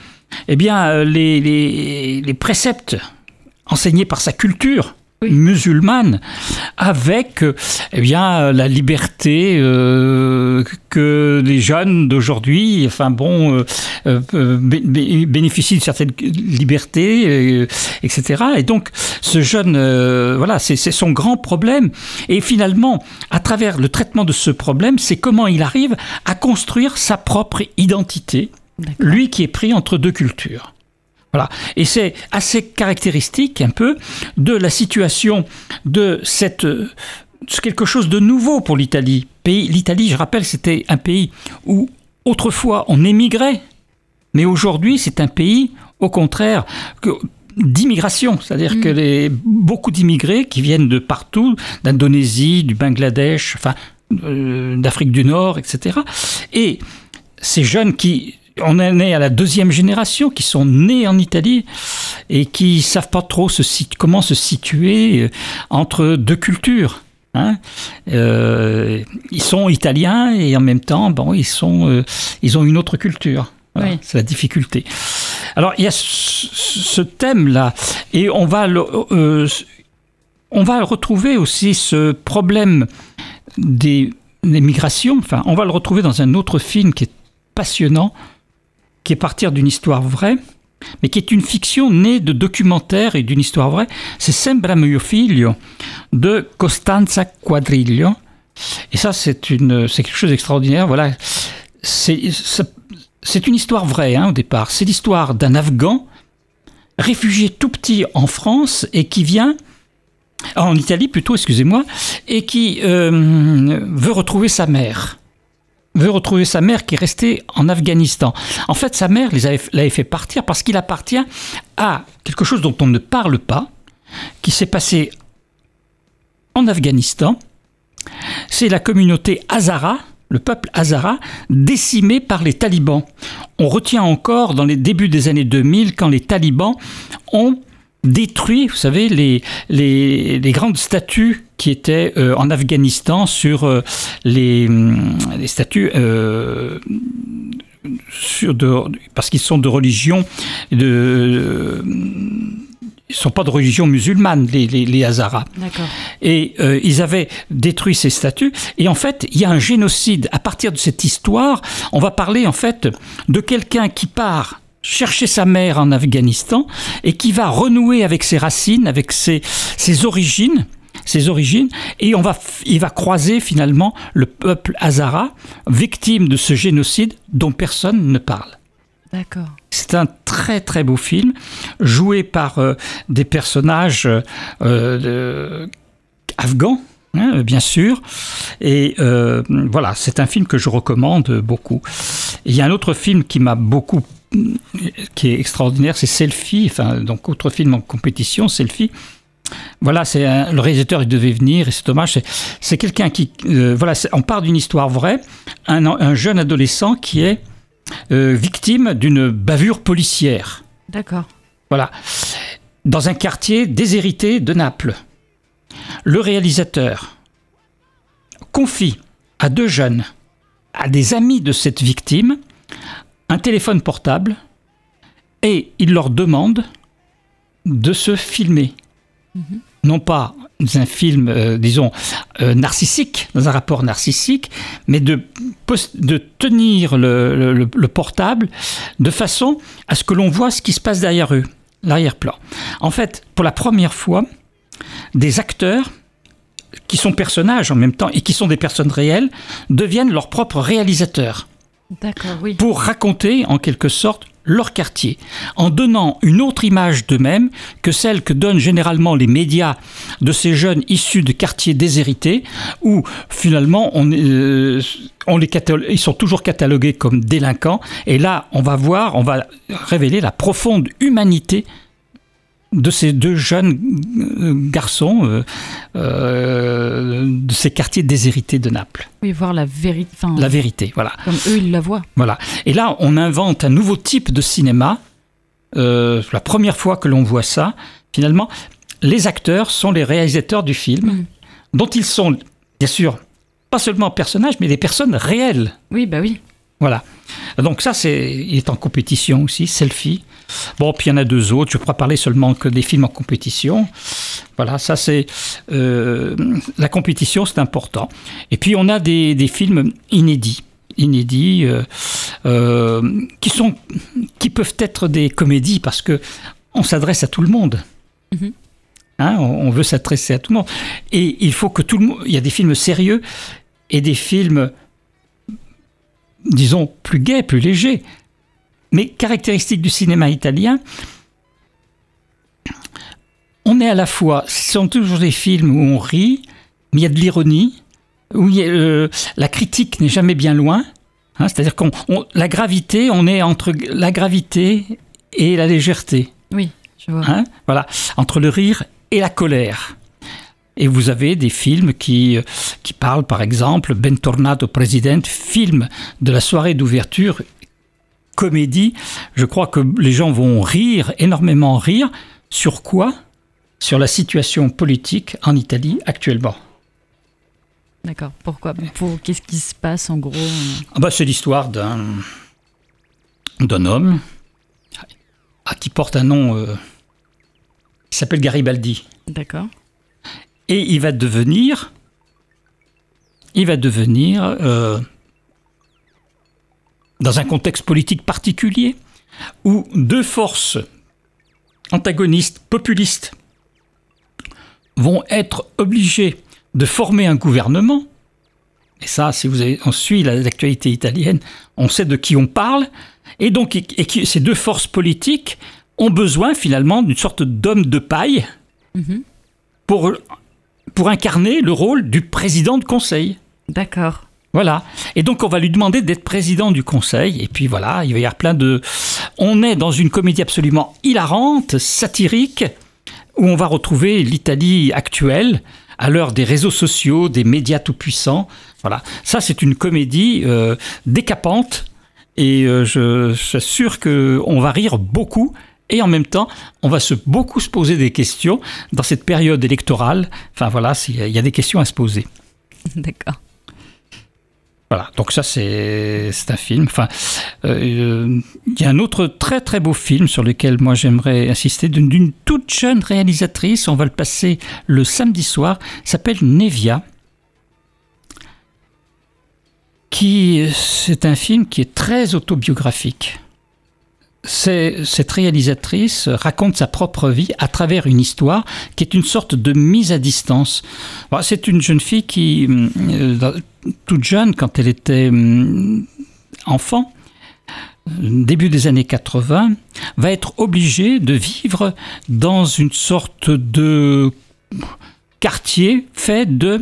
les préceptes enseignés par sa culture musulmane avec la liberté que les jeunes d'aujourd'hui bénéficient de certaines libertés, etc. Et donc ce jeune, c'est son grand problème. Et finalement, à travers le traitement de ce problème, c'est comment il arrive à construire sa propre identité, lui qui est pris entre 2 cultures. Voilà. Et c'est assez caractéristique un peu de la situation de c'est quelque chose de nouveau pour l'Italie. L'Italie, je rappelle, c'était un pays où autrefois on émigrait, mais aujourd'hui c'est un pays, au contraire, d'immigration, c'est-à-dire que beaucoup d'immigrés qui viennent de partout, d'Indonésie, du Bangladesh, d'Afrique du Nord, etc. Et ces jeunes on est né à la 2e génération, qui sont nés en Italie et qui ne savent pas trop comment se situer entre 2 cultures. Ils sont italiens et en même temps, ils ont une autre culture. Voilà, oui. C'est la difficulté. Alors, il y a ce thème-là, et on va retrouver aussi ce problème des migrations. Enfin, on va le retrouver dans un autre film qui est passionnant, qui est partir d'une histoire vraie, mais qui est une fiction née de documentaires et d'une histoire vraie. C'est Sembra mio figlio de Costanza Quadriglio. Et ça, c'est quelque chose d'extraordinaire. Voilà. C'est une histoire vraie, au départ. C'est l'histoire d'un Afghan réfugié tout petit en France et qui vient... En Italie plutôt, excusez-moi, et qui veut retrouver sa mère. Qui est restée en Afghanistan. En fait, sa mère l'avait fait partir parce qu'il appartient à quelque chose dont on ne parle pas, qui s'est passé en Afghanistan. C'est la communauté Hazara, le peuple Hazara, décimé par les talibans. On retient encore dans les débuts des années 2000 quand les talibans ont détruit, vous savez, les grandes statues qui étaient en Afghanistan sur les statues parce qu'ils sont de religion ils ne sont pas de religion musulmane, les Hazaras. D'accord. Et ils avaient détruit ces statues. Et en fait, il y a un génocide. À partir de cette histoire, on va parler en fait de quelqu'un qui part chercher sa mère en Afghanistan et qui va renouer avec ses racines, avec ses origines, ses origines, et il va croiser finalement le peuple Hazara, victime de ce génocide dont personne ne parle. D'accord. C'est un très très beau film, joué par des personnages afghans, hein, bien sûr. Et voilà, c'est un film que je recommande beaucoup. Et il y a un autre film qui est extraordinaire, c'est Selfie, donc autre film en compétition, Selfie. Voilà, le réalisateur, il devait venir, et c'est dommage. C'est quelqu'un qui, on part d'une histoire vraie, un jeune adolescent qui est victime d'une bavure policière. D'accord. Voilà, dans un quartier déshérité de Naples. Le réalisateur confie à 2 jeunes, à des amis de cette victime, un téléphone portable, et il leur demande de se filmer. Non pas dans un film, narcissique, dans un rapport narcissique, mais de tenir le portable de façon à ce que l'on voit ce qui se passe derrière eux, l'arrière-plan. En fait, pour la première fois, des acteurs qui sont personnages en même temps et qui sont des personnes réelles deviennent leurs propres réalisateurs. D'accord, oui. Pour raconter, en quelque sorte, leur quartier, en donnant une autre image d'eux-mêmes que celle que donnent généralement les médias de ces jeunes issus de quartiers déshérités, où finalement ils sont toujours catalogués comme délinquants, et là on va révéler la profonde humanité de ces 2 jeunes garçons de ces quartiers déshérités de Naples. Oui, voir la vérité. La vérité, voilà. Comme eux, ils la voient. Voilà. Et là, on invente un nouveau type de cinéma. La première fois que l'on voit ça, finalement, les acteurs sont les réalisateurs du film, dont ils sont, bien sûr, pas seulement personnages, mais des personnes réelles. Oui, bah oui. Voilà. Donc ça, il est en compétition aussi, Selfie. Bon, puis il y en a 2 autres. Je ne pourrais parler seulement que des films en compétition. Voilà, ça c'est... la compétition, c'est important. Et puis on a des films inédits, qui peuvent être des comédies parce qu'on s'adresse à tout le monde. Hein, on veut s'adresser à tout le monde. Et il faut que tout le monde... Il y a des films sérieux et des films, disons, plus gais, plus légers. Mais caractéristique du cinéma italien, on est à la fois, ce sont toujours des films où on rit, mais il y a de l'ironie, où la critique n'est jamais bien loin. Hein, c'est-à-dire la gravité, on est entre la gravité et la légèreté. Oui, je vois. Hein, voilà, entre le rire et la colère. Et vous avez des films qui parlent, par exemple, Bentornato Presidente, film de la soirée d'ouverture, comédie. Je crois que les gens vont rire, énormément rire. Sur quoi ? Sur la situation politique en Italie actuellement. D'accord. Pourquoi ? Qu'est-ce qui se passe en gros ? C'est l'histoire d'un homme qui porte un nom qui s'appelle Garibaldi. D'accord. Et il va devenir dans un contexte politique particulier, où 2 forces antagonistes, populistes, vont être obligées de former un gouvernement. Et ça, si on suit l'actualité italienne, on sait de qui on parle. Et donc, ces 2 forces politiques ont besoin finalement d'une sorte d'homme de paille pour incarner le rôle du président de conseil. D'accord. Voilà. Et donc, on va lui demander d'être président du conseil. Et puis voilà, il va y avoir On est dans une comédie absolument hilarante, satirique, où on va retrouver l'Italie actuelle, à l'heure des réseaux sociaux, des médias tout-puissants. Voilà. Ça, c'est une comédie décapante. Et je suis sûr qu'on va rire beaucoup. Et en même temps, on va beaucoup se poser des questions dans cette période électorale. Enfin voilà, il y a des questions à se poser. D'accord. Voilà, donc ça c'est un film. Il y a un autre très très beau film sur lequel moi j'aimerais insister, d'une toute jeune réalisatrice. On va le passer le samedi soir. S'appelle Nevia. C'est un film qui est très autobiographique. cette réalisatrice raconte sa propre vie à travers une histoire qui est une sorte de mise à distance. Alors, c'est une jeune fille qui, toute jeune, quand elle était enfant, début des années 80, va être obligée de vivre dans une sorte de quartier fait de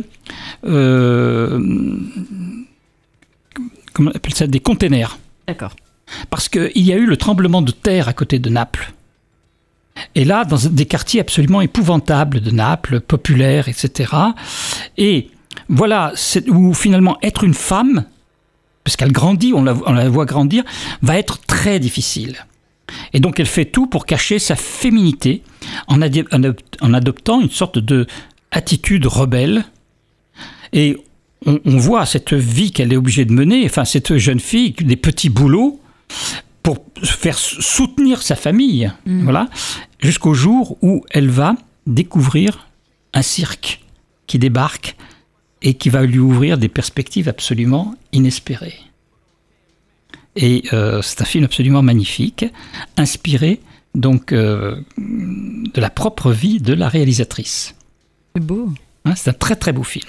comment on appelle ça, des containers. D'accord. Parce qu'il y a eu le tremblement de terre à côté de Naples. Et là, dans des quartiers absolument épouvantables de Naples, populaires, etc. Et voilà, où finalement être une femme, parce qu'elle grandit, on la voit grandir, va être très difficile. Et donc elle fait tout pour cacher sa féminité en adoptant une sorte de attitude rebelle. Et on voit cette vie qu'elle est obligée de mener, enfin cette jeune fille, des petits boulots, pour faire soutenir sa famille, voilà, jusqu'au jour où elle va découvrir un cirque qui débarque et qui va lui ouvrir des perspectives absolument inespérées. Et c'est un film absolument magnifique, inspiré donc de la propre vie de la réalisatrice. C'est beau. Hein, c'est un très très beau film.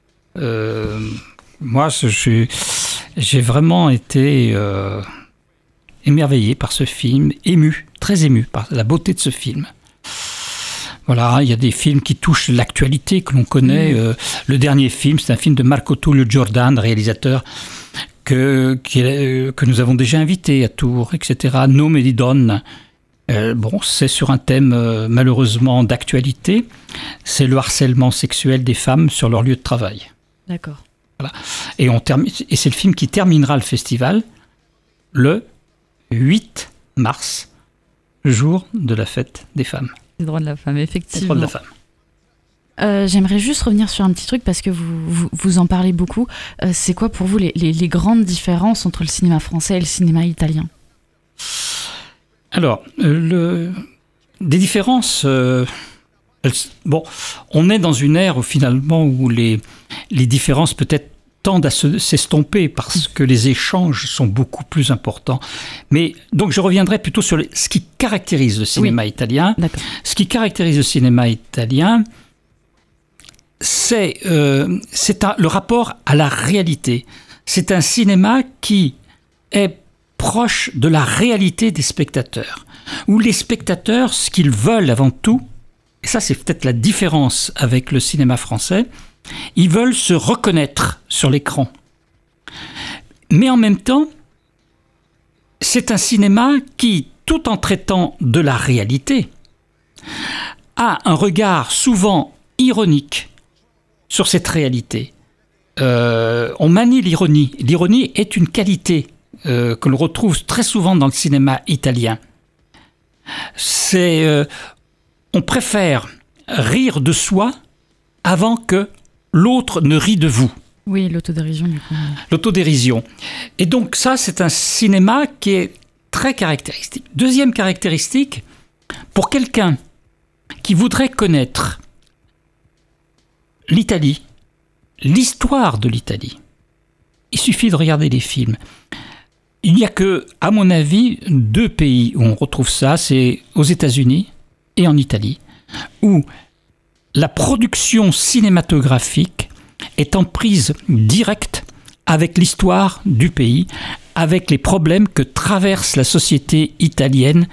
Moi, j'ai vraiment été émerveillé par ce film, très ému par la beauté de ce film. Voilà, il y a des films qui touchent l'actualité que l'on connaît. Le dernier film, c'est un film de Marco Tullio Jordan, réalisateur que nous avons déjà invité à Tours, etc. Nome di Donne. Bon, c'est sur un thème malheureusement d'actualité. C'est le harcèlement sexuel des femmes sur leur lieu de travail. D'accord. Voilà. Et c'est le film qui terminera le festival le 8 mars, jour de la fête des femmes. Les droits de la femme, effectivement. Les droits de la femme. J'aimerais juste revenir sur un petit truc parce que vous en parlez beaucoup. C'est quoi pour vous les grandes différences entre le cinéma français et le cinéma italien ? Alors, des différences... bon, on est dans une ère où finalement où les différences peut-être tendent à s'estomper parce que les échanges sont beaucoup plus importants. Mais donc je reviendrai plutôt sur ce qui caractérise le cinéma italien. D'accord. Ce qui caractérise le cinéma italien, c'est le rapport à la réalité. C'est un cinéma qui est proche de la réalité des spectateurs, où les spectateurs, ce qu'ils veulent avant tout, et ça c'est peut-être la différence avec le cinéma français, ils veulent se reconnaître sur l'écran. Mais en même temps, c'est un cinéma qui, tout en traitant de la réalité, a un regard souvent ironique sur cette réalité. On manie l'ironie. L'ironie est une qualité que l'on retrouve très souvent dans le cinéma italien. On préfère rire de soi avant que l'autre ne rit de vous. Oui, l'autodérision du coup. L'autodérision. Et donc ça, c'est un cinéma qui est très caractéristique. Deuxième caractéristique, pour quelqu'un qui voudrait connaître l'Italie, l'histoire de l'Italie, il suffit de regarder les films. Il n'y a que, à mon avis, 2 pays où on retrouve ça, c'est aux États-Unis et en Italie, où la production cinématographique est en prise directe avec l'histoire du pays, avec les problèmes que traverse la société italienne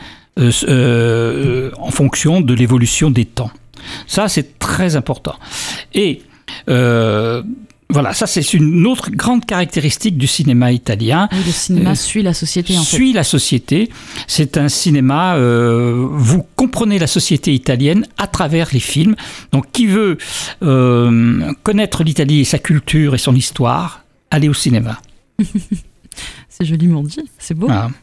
en fonction de l'évolution des temps. Ça, c'est très important. Et voilà, ça c'est une autre grande caractéristique du cinéma italien. Oui, le cinéma suit la société en fait. Suit la société. C'est un cinéma, vous comprenez la société italienne à travers les films. Donc qui veut connaître l'Italie et sa culture et son histoire, allez au cinéma. C'est joliment dit, c'est beau. Ah.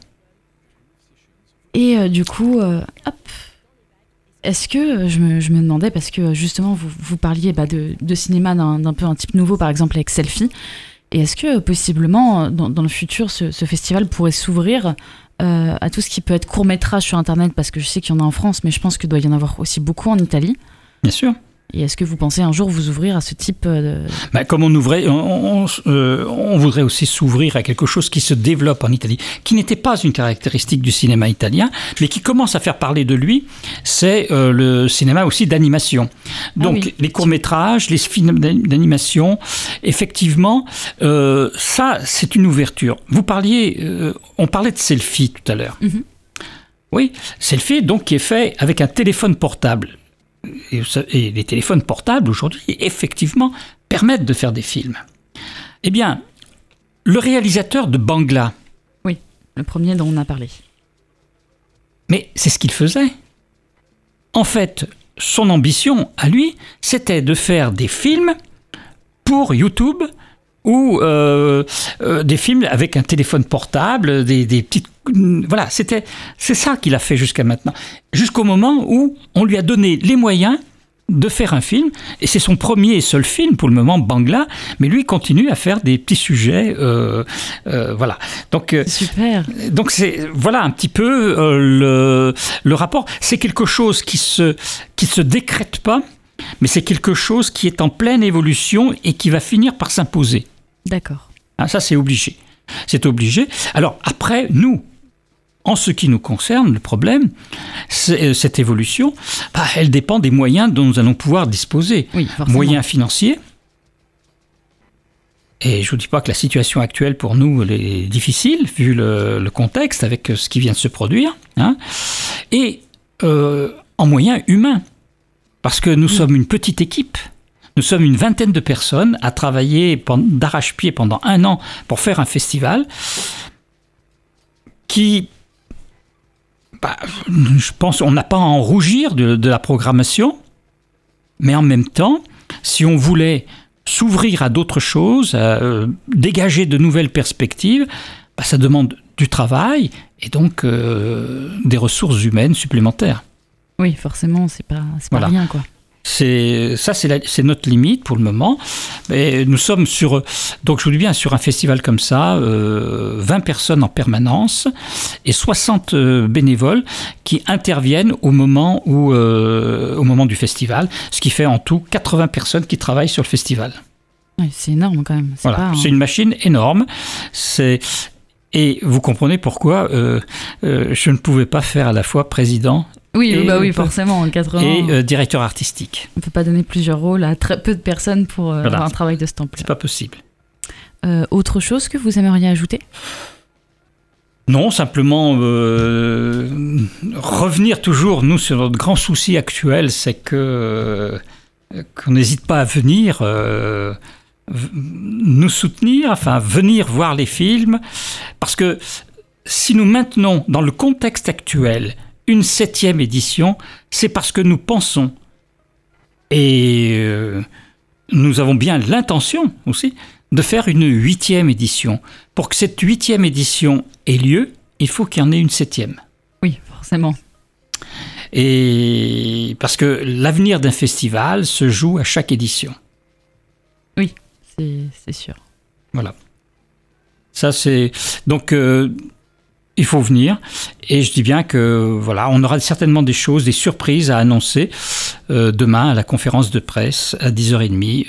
Et du coup, hop. Est-ce que, je me demandais, parce que justement vous parliez de cinéma d'un peu un type nouveau, par exemple avec Selfie, et est-ce que possiblement dans le futur ce festival pourrait s'ouvrir à tout ce qui peut être court-métrage sur Internet, parce que je sais qu'il y en a en France, mais je pense qu'il doit y en avoir aussi beaucoup en Italie. Bien sûr. Et est-ce que vous pensez un jour vous ouvrir à ce type de... Comme on ouvrait, on voudrait aussi s'ouvrir à quelque chose qui se développe en Italie, qui n'était pas une caractéristique du cinéma italien, mais qui commence à faire parler de lui, c'est le cinéma aussi d'animation. Donc les courts-métrages, les films d'animation, effectivement, ça c'est une ouverture. On parlait de selfie tout à l'heure. Mm-hmm. Oui, selfie donc qui est fait avec un téléphone portable. Et les téléphones portables aujourd'hui, effectivement, permettent de faire des films. Eh bien, le réalisateur de Bangla... Oui, le premier dont on a parlé. Mais c'est ce qu'il faisait. En fait, son ambition, à lui, c'était de faire des films pour YouTube ou des films avec un téléphone portable, des petites... Voilà, c'est ça qu'il a fait jusqu'à maintenant. Jusqu'au moment où on lui a donné les moyens de faire un film. Et c'est son premier et seul film pour le moment, Bangla. Mais lui continue à faire des petits sujets. Voilà. Donc, super. Donc voilà un petit peu le rapport. C'est quelque chose qui se décrète pas, mais c'est quelque chose qui est en pleine évolution et qui va finir par s'imposer. D'accord. Ça, c'est obligé. C'est obligé. Alors après, nous, en ce qui nous concerne, le problème, c'est cette évolution, elle dépend des moyens dont nous allons pouvoir disposer. Oui, forcément. Moyens financiers. Et je ne vous dis pas que la situation actuelle pour nous elle est difficile, vu le contexte avec ce qui vient de se produire. Hein. Et en moyens humains. Parce que nous sommes une petite équipe. Nous sommes une vingtaine de personnes à travailler d'arrache-pied pendant 1 an pour faire un festival qui, je pense, on n'a pas à en rougir de la programmation, mais en même temps, si on voulait s'ouvrir à d'autres choses, dégager de nouvelles perspectives, ça demande du travail et donc des ressources humaines supplémentaires. Oui, forcément, c'est pas rien, quoi. C'est notre limite pour le moment. Et nous sommes donc je vous dis bien, sur un festival comme ça, 20 personnes en permanence et 60 bénévoles qui interviennent au moment du festival, ce qui fait en tout 80 personnes qui travaillent sur le festival. Oui, c'est énorme quand même. C'est une machine énorme. Et vous comprenez pourquoi je ne pouvais pas faire à la fois président. Oui, forcément, en 80 et directeur artistique. On ne peut pas donner plusieurs rôles à très peu de personnes pour avoir un travail de ce temps-là. C'est pas possible. Autre chose que vous aimeriez ajouter ? Non, simplement revenir toujours, nous, sur notre grand souci actuel, c'est qu'on n'hésite pas à venir nous soutenir, venir voir les films, parce que si nous maintenons dans le contexte actuel une 7e édition, c'est parce que nous pensons, et nous avons bien l'intention aussi, de faire une 8e édition. Pour que cette 8e édition ait lieu, il faut qu'il y en ait une 7e. Oui, forcément. Et parce que l'avenir d'un festival se joue à chaque édition. Oui, c'est sûr. Voilà. Ça, c'est... Donc... il faut venir, et je dis bien que on aura certainement des surprises à annoncer demain à la conférence de presse à 10h30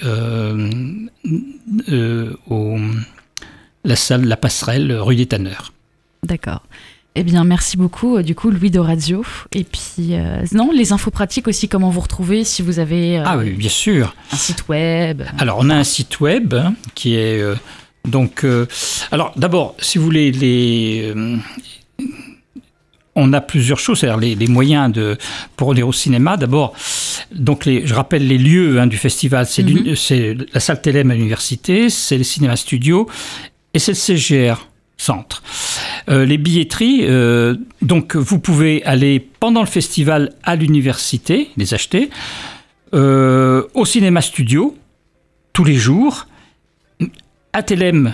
la salle La Passerelle, rue des Tanneurs. D'accord. Eh bien, merci beaucoup, du coup, Louis Dorazio. Et puis, les infos pratiques aussi, comment vous retrouver si vous avez oui, bien sûr. Un site web. Alors, on a un site web qui est... Donc, alors d'abord, si vous voulez, on a plusieurs choses, c'est-à-dire les moyens pour aller au cinéma. D'abord, donc je rappelle les lieux du festival, c'est la salle Télém à l'université, c'est le cinéma studio et c'est le CGR Centre. Les billetteries, donc vous pouvez aller pendant le festival à l'université, les acheter, au cinéma studio tous les jours. À Télém,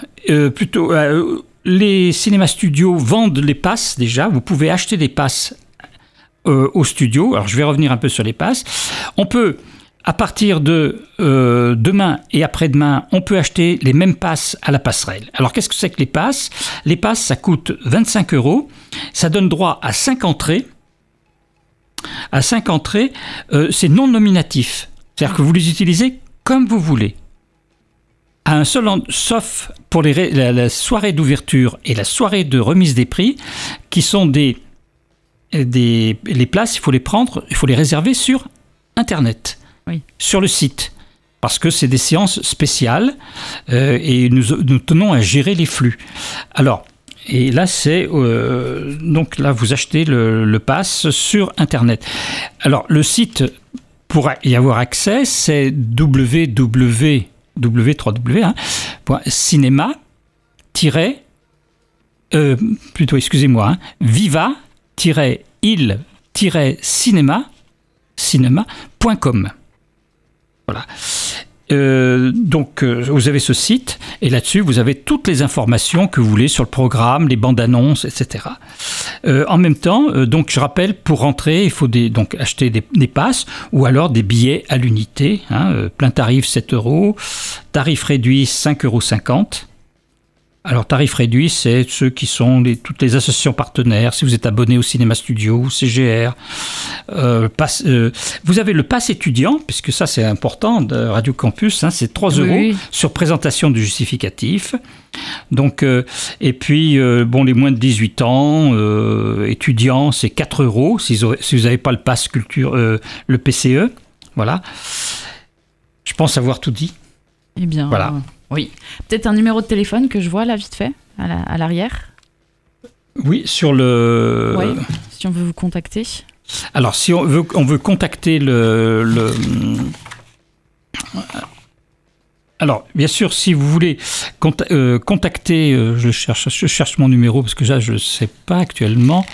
les cinémas studios vendent les passes déjà. Vous pouvez acheter des passes au studio. Alors, je vais revenir un peu sur les passes. On peut, à partir de demain et après-demain, on peut acheter les mêmes passes à la passerelle. Alors, qu'est-ce que c'est que les passes ? Les passes, ça coûte 25 €. Ça donne droit à 5 entrées. À 5 entrées, c'est non nominatif. C'est-à-dire que vous les utilisez comme vous voulez. À un seul sauf pour la soirée d'ouverture et la soirée de remise des prix, qui sont les places, il faut les prendre, il faut les réserver sur Internet, sur le site. Parce que c'est des séances spéciales et nous tenons à gérer les flux. Alors, et là, donc là, vous achetez le pass sur Internet. Alors, le site, pour y avoir accès, c'est viva-il-cinéma.com. Voilà. Donc vous avez ce site et là-dessus vous avez toutes les informations que vous voulez sur le programme, les bandes annonces, etc. En même temps, donc je rappelle, pour rentrer, il faut donc acheter des passes ou alors des billets à l'unité. Plein tarif 7 €, tarif réduit 5,50 €. Alors, tarif réduit, c'est ceux qui sont toutes les associations partenaires. Si vous êtes abonné au Cinéma Studio, au CGR, vous avez le pass étudiant, puisque ça c'est important de Radio Campus, c'est 3 € sur présentation du justificatif. Donc, et puis, les moins de 18 ans, étudiants, c'est 4 € si vous n'avez pas le pass culture, le PCE. Voilà. Je pense avoir tout dit. Eh bien, voilà. Oui. Peut-être un numéro de téléphone que je vois là vite fait, à l'arrière. Oui, sur le... Oui, si on veut vous contacter. Alors, si on veut contacter Alors, bien sûr, si vous voulez contacter... je cherche mon numéro, parce que là, je ne sais pas actuellement.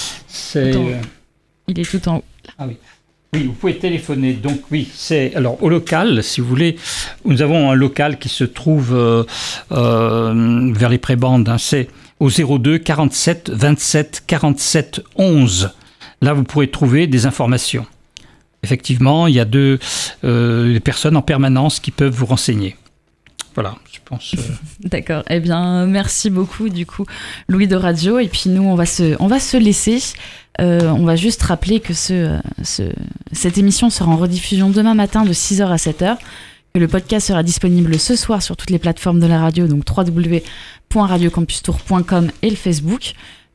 Il est tout en haut. Ah oui. Oui, vous pouvez téléphoner. Donc oui, c'est alors au local, si vous voulez. Nous avons un local qui se trouve vers les prébandes. C'est au 02 47 27 47 11. Là, vous pourrez trouver des informations. Effectivement, il y a des personnes en permanence qui peuvent vous renseigner. Voilà, je pense. D'accord. Eh bien, merci beaucoup, du coup, Louis de Radio. Et puis nous, on va se laisser. On va juste rappeler que cette émission sera en rediffusion demain matin de 6h à 7h. Que le podcast sera disponible ce soir sur toutes les plateformes de la radio, donc www.radiocampustour.com et le Facebook.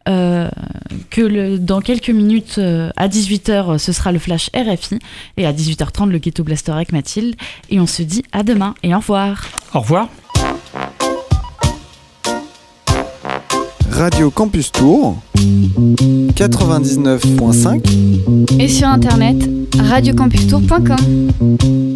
Dans quelques minutes, à 18h, ce sera le Flash RFI. Et à 18h30, le Ghetto Blaster avec Mathilde. Et on se dit à demain et au revoir. Au revoir. Radio Campus Tour 99.5 et sur internet radiocampustour.com.